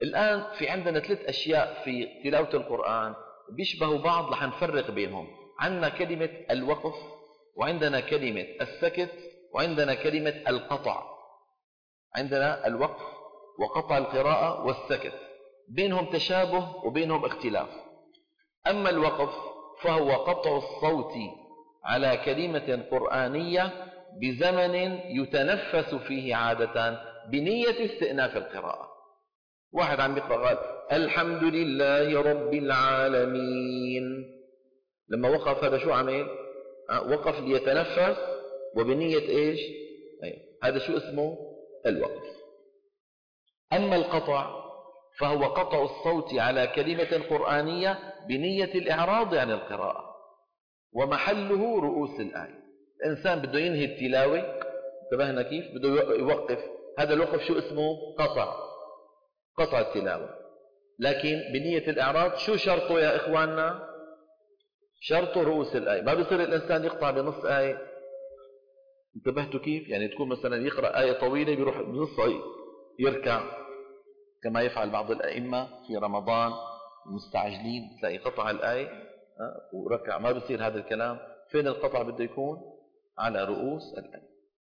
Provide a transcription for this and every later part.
الآن في عندنا 3 أشياء في تلاوة القرآن بيشبهوا بعض، رح نفرق بينهم. عندنا كلمة الوقف، وعندنا كلمة السكت، وعندنا كلمة القطع. عندنا الوقف وقطع القراءة والسكت، بينهم تشابه وبينهم اختلاف. أما الوقف فهو قطع الصوت على كلمة قرآنية بزمن يتنفس فيه عادة بنية استئناف القراءة. واحد عم يقرأ قال الحمد لله رب العالمين، لما وقف هذا شو عمل؟ وقف ليتنفس وبنية ايش؟ هذا شو اسمه؟ الوقف. أما القطع فهو قطع الصوت على كلمة قرآنية بنية الإعراض عن القراءة، ومحله رؤوس الآية. الإنسان بده ينهي التلاوة، انتبهنا كيف؟ بده يوقف، هذا الوقف شو اسمه؟ قطع التلاوة. لكن بنية الإعراض شو شرطه يا إخواننا؟ شرطه رؤوس الآية. ما بيصير الإنسان يقطع بنص آية. انتبهتوا كيف؟ يعني تكون مثلا يقرأ آية طويلة بيروح بنص يركع، كما يفعل بعض الأئمة في رمضان المستعجلين، تلاقي قطع الآية وركع. ما بيصير هذا الكلام. فين القطع؟ بده يكون على رؤوس الآية.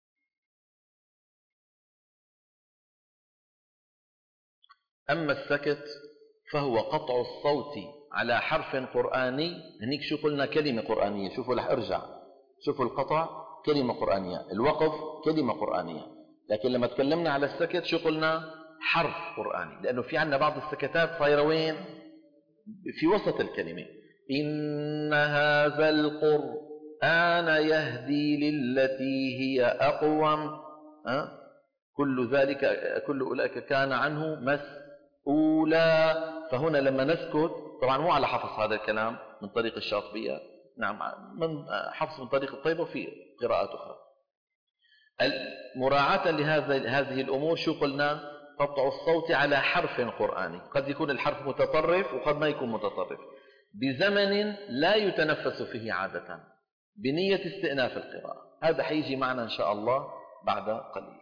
أما السكت فهو قطع الصوت على حرف قرآني. هنيك شو قلنا؟ كلمة قرآنية. شوفوا رح ارجع، شوفوا القطع كلمة قرآنية، الوقف كلمة قرآنية. لكن لما تكلمنا على السكت شو قلنا؟ حرف قرآني، لأنه في عندنا بعض السكتات صايرة وين؟ في وسط الكلمة. إن هذا القرآن يهدي للتي هي أقوم، كل أولئك كان عنه مسؤولا. فهنا لما نسكت، طبعا مو على حفظ هذا الكلام من طريق الشاطبية، نعم، من حفظ من طريق الطيبة وفي قراءات أخرى. مراعاة لهذه الأمور شو قلنا؟ قطع الصوت على حرف قرآني. قد يكون الحرف متطرف وقد ما يكون متطرف، بزمن لا يتنفس فيه عادة بنية استئناف القراءة. هذا حيجي معنا إن شاء الله بعد قليل.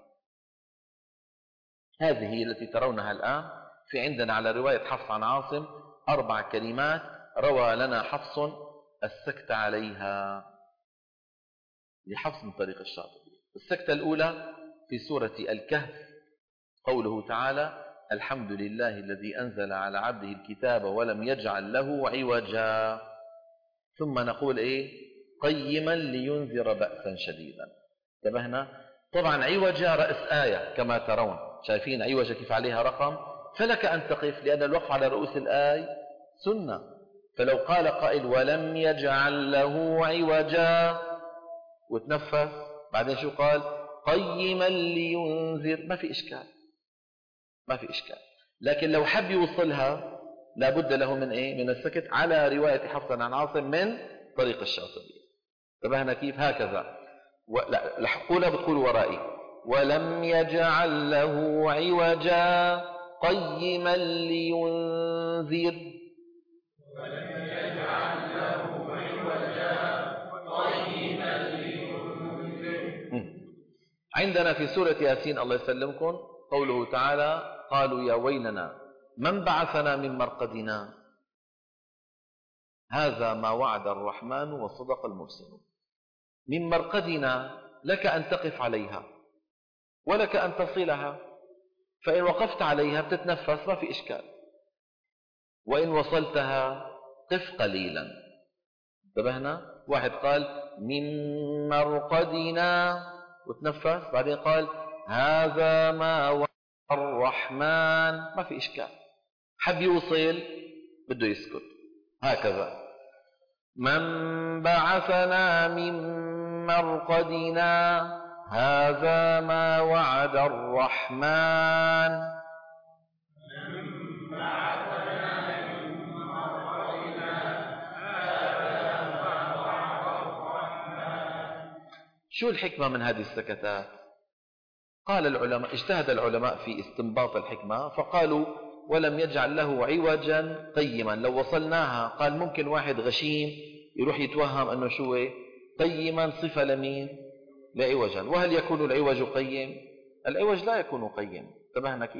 هذه هي التي ترونها الآن. في عندنا على رواية حفص عن عاصم 4 كلمات روى لنا حفص السكت عليها لحفص من طريق الشاطبي. السكتة الأولى في سورة الكهف، قوله تعالى الحمد لله الذي أنزل على عبده الكتاب ولم يجعل له عوجا. ثم نقول قيما لينذر بأسا شديدا. انتبهنا؟ طبعا عوجا رأس آية كما ترون، شايفين عوجا كيف عليها رقم؟ فلك أن تقف، لأن الوقف على رؤوس الآية سنة. فلو قال قائل ولم يجعل له عوجا وتنفس، بعدين شو قال؟ قيما لينذر، ما في إشكال، ما في إشكال. لكن لو حب يوصلها لابد له من من السكت على رواية حفص عن عاصم من طريق الشاطبي. انتبهنا كيف؟ هكذا. لا الحقولة بتقول ورائي ولم يجعل له عوجا قيما لينذر. ولم يجعل له عوجا قيما لينذر. عندنا في سورة ياسين الله يسلمكم قوله تعالى قالوا يا ويلنا من بعثنا من مرقدنا هذا ما وعد الرحمن وصدق المرسلون. من مرقدنا لك أن تقف عليها ولك أن تصلها، فإن وقفت عليها بتتنفس ما في إشكال، وإن وصلتها قف قليلا. انتبهنا؟ واحد قال من مرقدنا وتنفس، بعدين قال هذا ما وعد الرحمن، ما في إشكال. حب يوصل بده يسكت هكذا. من بعثنا من مرقدنا هذا ما وعد الرحمن. من بعثنا من مرقدنا هذا ما وعد الرحمن. شو الحكمة من هذه السكتات؟ قال العلماء، اجتهد العلماء في استنباط الحكمة فقالوا ولم يجعل له عوجا قيما. لو وصلناها قال ممكن واحد غشيم يروح يتوهم أنه شو قيما صفة لمين؟ لعوجا. وهل يكون العوج قيم؟ العوج لا يكون قيم. انتبهنا كيف؟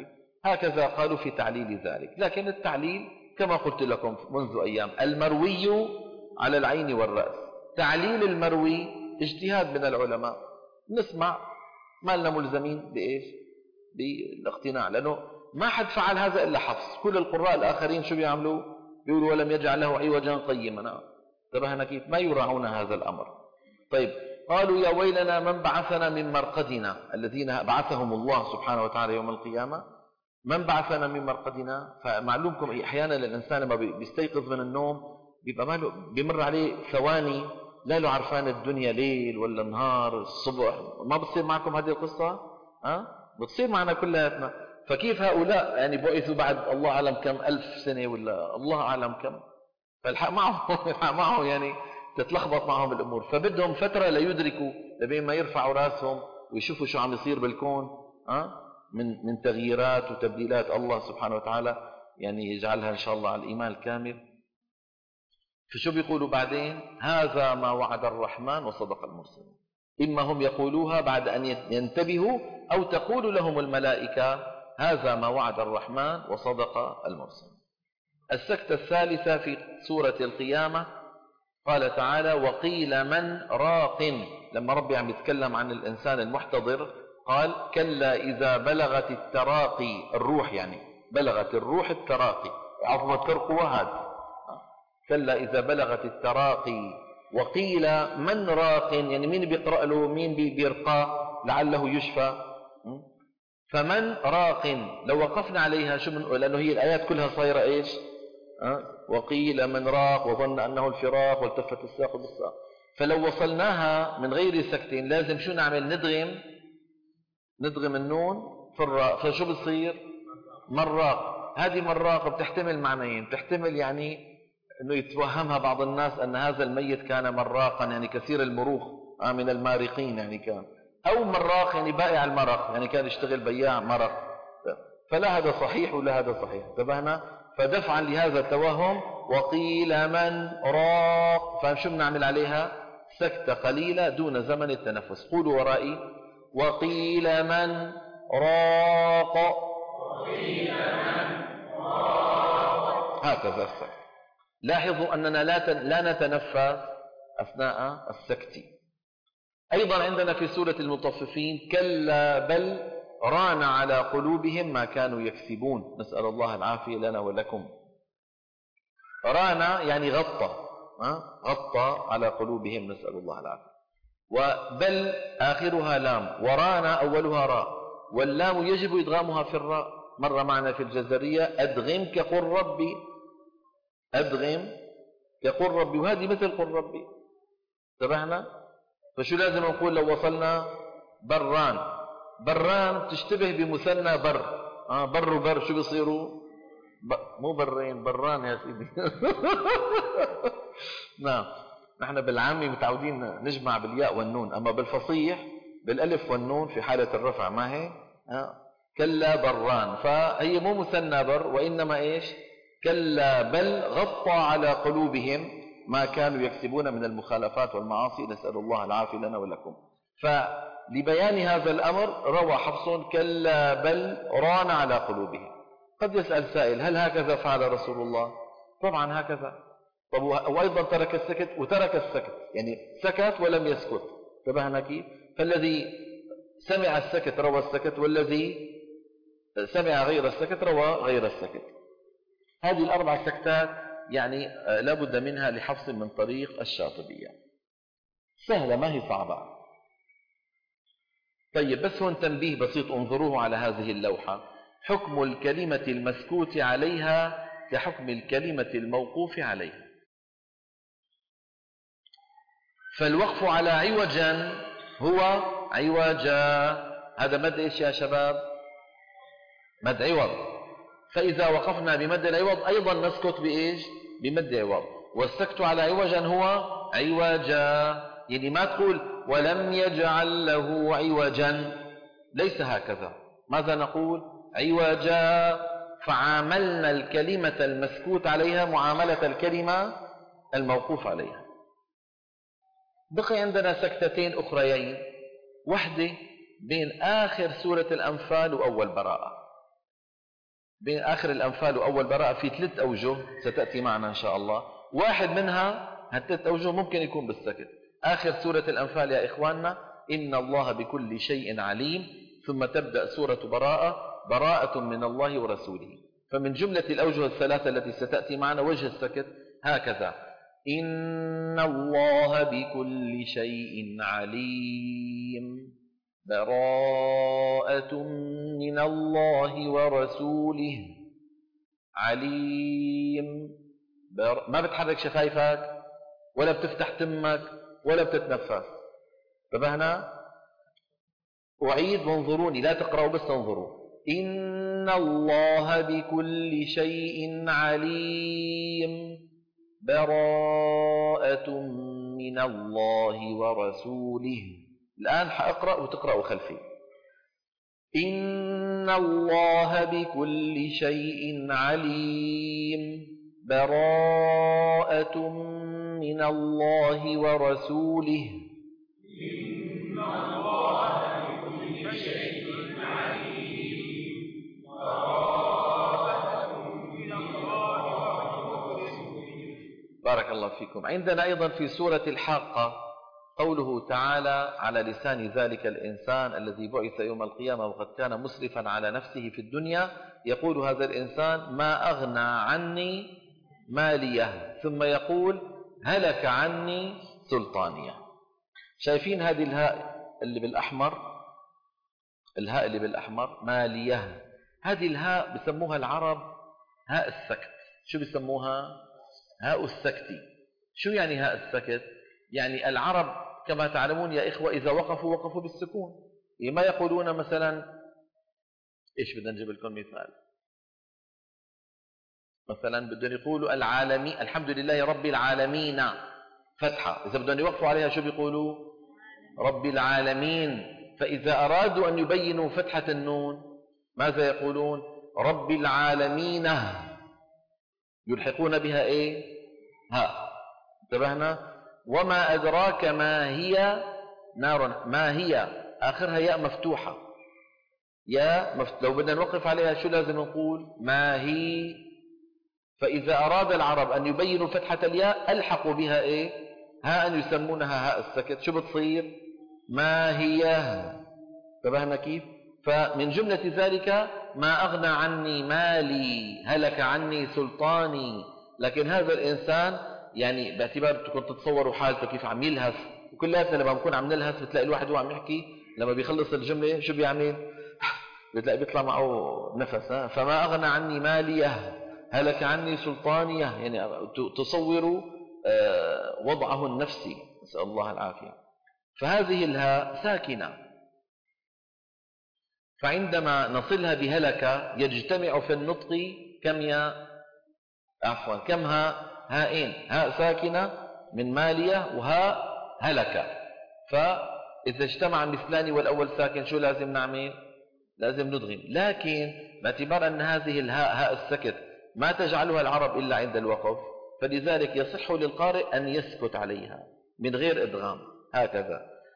هكذا قالوا في تعليل ذلك. لكن التعليل كما قلت لكم منذ أيام، المروي على العين والرأس. تعليل المروي اجتهاد من العلماء، نسمع، ما لنا ملزمين بإيش؟ بالاقتناع، لأنه ما حد فعل هذا إلا حفص. كل القراء الآخرين شو بيعملوا؟ بيقولوا ولم يجعل له عوجا قيما. انتبهنا كيف؟ ما يراعون هذا الأمر. طيب، قالوا يا ويلنا من بعثنا من مرقدنا، الذين بعثهم الله سبحانه وتعالى يوم القيامة. من بعثنا من مرقدنا، فمعلومكم أحيانا الإنسان لما بيستيقظ من النوم بيبقى ماله بيمر عليه ثواني لا له عرفان الدنيا ليل ولا نهار الصبح. ما بتصير معكم هذه القصة؟ بتصير معنا كلياتنا. فكيف هؤلاء يعني بعثوا بعد الله أعلم كم ألف سنة ولا الله أعلم كم، فالحق معهم يعني تتلخبط معهم الأمور. فبدهم فترة ليدركوا لبين ما يرفعوا راسهم ويشوفوا شو عم يصير بالكون من تغييرات وتبديلات الله سبحانه وتعالى، يعني يجعلها إن شاء الله على الإيمان الكامل. فشو بيقولوا بعدين؟ هذا ما وعد الرحمن وصدق المرسلون. إما هم يقولوها بعد أن ينتبهوا، أو تقول لهم الملائكة هذا ما وعد الرحمن وصدق المرسلون. السكتة الثالثة في سورة القيامة قال تعالى وقيل من راق. لما ربي عم يتكلم عن الإنسان المحتضر قال كلا إذا بلغت التراقي، الروح يعني بلغت الروح التراقي، عظم الترقوة هذا. كلا إذا بلغت التراقي وقيل من راق، يعني مين بيقرأ له، مين بيرقى لعله يشفى. فمن راق لو وقفنا عليها شو من، لأنه هي الآيات كلها صايرة إيش؟ وقيل من راق وظن أنه الفراق والتفت الساق بالساق. فلو وصلناها من غير سكتين لازم شو نعمل؟ ندغم النون في الراء، فشو بصير؟ مراق. هذه مراق بتحتمل معنيين، بتحتمل يعني انه يتوهمها بعض الناس ان هذا الميت كان مراقا، يعني كثير المروق، من المارقين يعني كان، او مراق يعني بائع المرق، يعني كان يشتغل بياع مرق. فلا هذا صحيح ولا هذا صحيح، انتبهنا؟ فدفعا لهذا التوهم وقيل من راق، فشو بنعمل عليها؟ سكتة قليلة دون زمن التنفس. قولوا ورائي وقيل من راق. هكذا السكت. لاحظوا أننا لا نتنفس أثناء السكت. أيضا عندنا في سورة المطففين كلا بل ران على قلوبهم ما كانوا يكسبون، نسأل الله العافية لنا ولكم. ران يعني غطى على قلوبهم، نسأل الله العافية. وبل آخرها لام، وران أولها راء، واللام يجب إدغامها في الراء. مر معنا في الجزرية أدغم كقل ربي، أدغم كقل ربي، وهذه مثل قل ربي. انتبهنا؟ فشو لازم نقول لو وصلنا؟ بران تشتبه بمثنى بر. بر وبر شو بيصيروا؟ مو برين، بران يا سيدي. نعم، نحن بالعامي متعودين نجمع بالياء والنون، أما بالفصيح بالألف والنون في حالة الرفع. ما هي؟ كلا بران، فهي مو مثنى بر، وإنما إيش؟ كلا بل غطى على قلوبهم ما كانوا يكسبون من المخالفات والمعاصي، نسأل الله العافية لنا ولكم. فلبيان هذا الأمر روى حفص كلا بل ران على قلوبهم. قد يسأل سائل هل هكذا فعل رسول الله؟ طبعا هكذا. طب وأيضا ترك السكت، وترك السكت يعني سكت ولم يسكت. انتبهنا كيف؟ فالذي سمع السكت روى السكت، والذي سمع غير السكت روى غير السكت. هذه الأربع سكتات يعني لا بد منها لحفص من طريق الشاطبية. سهلة، ما هي صعبة. طيب بس هون تنبيه بسيط، انظروه على هذه اللوحة. حكم الكلمة المسكوت عليها كحكم الكلمة الموقوف عليها. فالوقف على عوجا هو عوجا، هذا مد ايش يا شباب؟ مد عوض. فإذا وقفنا بمد العوض أيضا نسكت بإيش؟ بمد عوض. والسكت على عوجا هو عوجا، يعني ما تقول ولم يجعل له عوجا، ليس هكذا. ماذا نقول؟ عوجا. فعاملنا الكلمة المسكوت عليها معاملة الكلمة الموقوف عليها. بقي عندنا سكتتين أخريين، واحدة بين آخر سورة الأنفال وأول براءة. بين آخر الأنفال وأول براءة في 3 أوجه ستأتي معنا إن شاء الله. واحد منها هالثلاث أوجه ممكن يكون بالسكت. آخر سورة الأنفال يا إخواننا إن الله بكل شيء عليم، ثم تبدأ سورة براءة من الله ورسوله. فمن جملة الأوجه الثلاثة التي ستأتي معنا وجه السكت هكذا: إن الله بكل شيء عليم، براءة من الله ورسوله. عليم ما بتحرك شفايفك ولا بتفتح تمك ولا بتتنفس. انتبهنا؟ أعيد وانظروني، لا تقرأوا بس انظروا. إن الله بكل شيء عليم، براءة من الله ورسوله. الآن حأقرأ وتقرأوا خلفي. إن الله بكل شيء عليم، براءة من الله ورسوله. إن الله بكل شيء عليم، براءة من الله ورسوله. بارك الله فيكم. عندنا أيضا في سورة الحاقة قوله تعالى على لسان ذلك الإنسان الذي بعث يوم القيامة وقد كان مسرفا على نفسه في الدنيا، يقول هذا الإنسان ما أغنى عني ماليه، ثم يقول هلك عني سلطانيه. شايفين هذه الهاء اللي بالأحمر؟ الهاء اللي بالأحمر ماليه، هذه الهاء بسموها العرب هاء السكت. شو بسموها؟ هاء السكت. شو يعني هاء السكت؟ يعني العرب كما تعلمون يا إخوة إذا وقفوا بالسكون. ما يقولون مثلا إيش بدنا نجيب لكم مثلا بدهم يقولوا العالمين، الحمد لله رب العالمين فتحة، إذا بدهم يوقفوا عليها شو بيقولوا؟ رب العالمين. فإذا أرادوا أن يبينوا فتحة النون ماذا يقولون؟ رب العالمين، يلحقون بها إيه؟ ها. انتبهنا؟ وما أدراك ما هي نار، ما هي آخرها ياء مفتوحة، لو بدنا نوقف عليها شو لازم نقول؟ ما هي. فإذا أراد العرب أن يبينوا فتحة الياء ألحقوا بها إيه؟ هاء يسمونها هاء السكت. شو بتصير؟ ما هي. انتبهنا كيف؟ فمن جملة ذلك ما أغنى عني مالي، هلك عني سلطاني. لكن هذا الإنسان يعني باعتبار كنت تتصوروا حالته كيف عم يلهث، وكلاتنا لما بنكون عم نلهث بتلاقي الواحد هو عم يحكي لما بيخلص الجملة شو بيعمل؟ بتلاقي بيطلع معه نفس. فما أغنى عني ماليه، هلك عني سلطانيه، يعني تصوروا وضعه النفسي، نسأل الله العافية. فهذه الهاء ساكنة، فعندما نصلها بهلك يجتمع في النطق كم هائين، هاء ساكنة من مالية وهاء هلك. فإذا اجتمع مثلان والأول ساكن شو لازم نعمل؟ لازم ندغم. لكن باعتبار أن هذه الهاء هاء السكت ما تجعلها العرب إلا عند الوقف، فلذلك يصح للقارئ أن يسكت عليها من غير إدغام هكذا: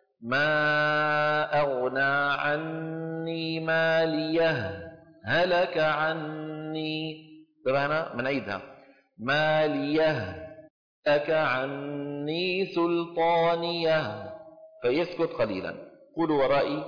ما أغنى عني ماليه، هلك عني. تبعنا منعيدها: ماليه، هلك عني سلطانيه. فيسكت قليلا. قولوا ورائي: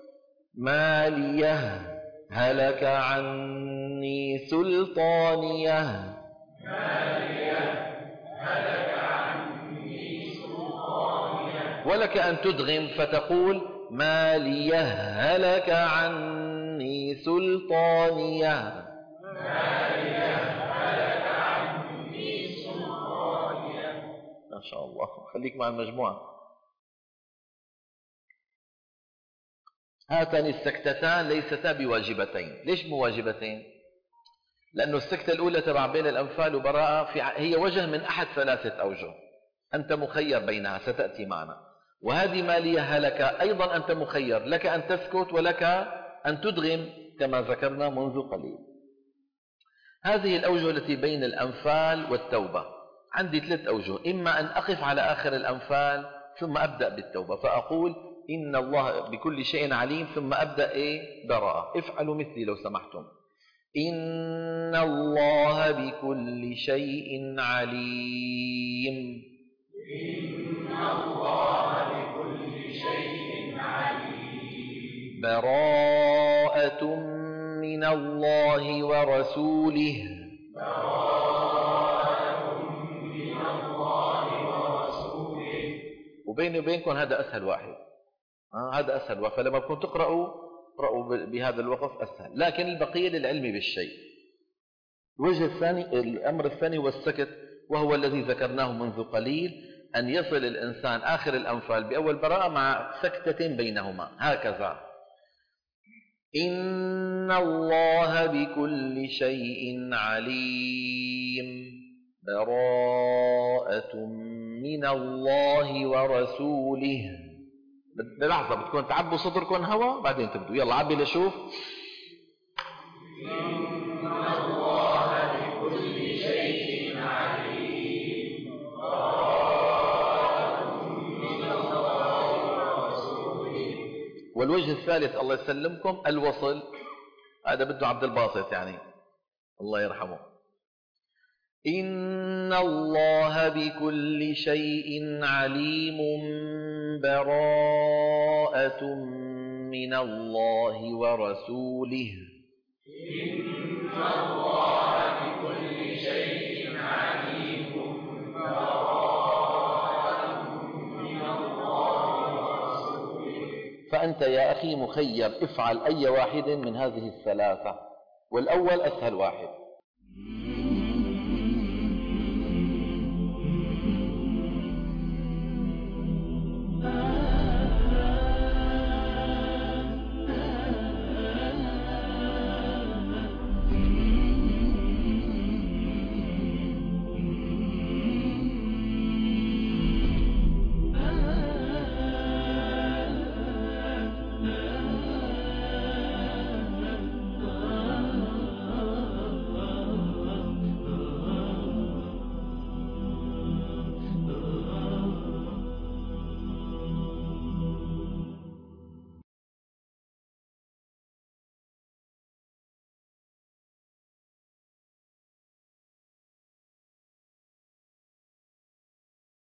ماليه، هلك عني سلطانيه. ماليه، هلك عني سلطانيه. ولك أن تدغم فتقول: ماليه، هلك عني سلطانيه. ماليه، هلك عني سلطانيه. ما شاء الله. خليك مع المجموعة. هاتان السكتتان ليستا بواجبتين. ليش مو واجبتين؟ لأنه السكتة الأولى تبع بين الأنفال وبراءة هي وجه من أحد 3 أوجه، أنت مخير بينها ستأتي معنا. وهذه مالية هلك أيضا أنت مخير، لك أن تسكت ولك أن تدغم كما ذكرنا منذ قليل. هذه الأوجه التي بين الأنفال والتوبة. عندي 3 أوجه: إما أن أقف على آخر الأنفال ثم أبدأ بالتوبة فأقول إن الله بكل شيء عليم، ثم أبدأ براءة. افعلوا مثلي لو سمحتم. إن الله بكل شيء عليم. إن الله بكل شيء عليم. براءة من الله ورسوله. براءة من الله ورسوله. وبيني وبينكم هذا أسهل واحد، هذا أسهل واحد، فلما تكون تقرأوا بهذا الوقف أسهل، لكن البقية للعلم بالشيء. الوجه الثاني، الأمر الثاني هو السكت، وهو الذي ذكرناه منذ قليل، أن يصل الإنسان آخر الأنفال بأول براءة مع سكتة بينهما هكذا. إن الله بكل شيء عليم. براءة من الله ورسوله. بلحظة بتكون تعبوا صدركم هوا بعدين تبدوا، يلا عبي لشوف. إن الله بكل شيء عليم. براءة من الله ورسوله. والوجه الثالث الله يسلمكم الوصل، هذا بده عبد الباسط يعني الله يرحمه. إن الله بكل شيء عليم. براءة من الله ورسوله. إن الله بكل شيء عليم. براءة من الله ورسوله. فأنت يا أخي مخير، افعل أي واحد من هذه الثلاثة، والأول أسهل واحد.